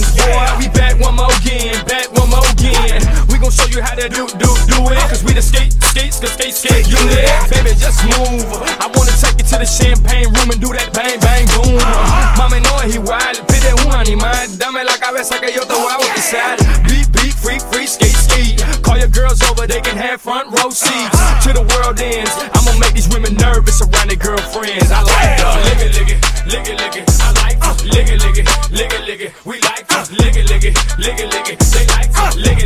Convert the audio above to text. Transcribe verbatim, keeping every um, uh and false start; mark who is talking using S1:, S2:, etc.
S1: Boy, we back one more again, back one more again. We gon' show you how to do, do, do it. Cause we the skate, skate, skate, skate, skate unit. Baby, just move. I wanna take you to the champagne room and do that bang, bang, boom. Mami, no es igual, pide un animal. Dame la cabeza que yo te voy a bautizar. Beat, beat, freak, free, skate, skate. Call your girls over, they can have front row seats. To the world ends, I'ma make these women nervous around their girlfriends. I like them. Lick it, lick it, lick it, lick it. I like them. Lick it, lick it, lick it, lick it. We like them. Lick it, lick it, lick it, lick it. They like them. Lick it.